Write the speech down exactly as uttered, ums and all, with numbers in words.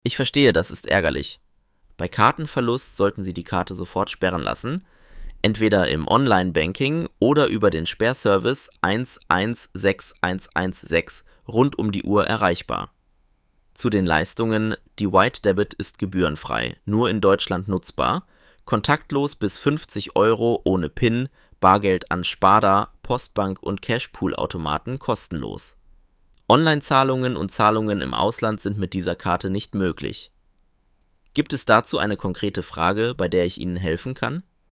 Ich verstehe, das ist ärgerlich. Bei Kartenverlust sollten Sie die Karte sofort sperren lassen, entweder im Online-Banking oder über den Sperrservice eins eins sechs eins eins sechs rund um die Uhr erreichbar. Zu den Leistungen: Die White Debit ist gebührenfrei, nur in Deutschland nutzbar, kontaktlos bis fünfzig Euro ohne PIN, Bargeld an Sparda, Postbank und Cashpool-Automaten kostenlos. Online-Zahlungen und Zahlungen im Ausland sind mit dieser Karte nicht möglich. Gibt es dazu eine konkrete Frage, bei der ich Ihnen helfen kann?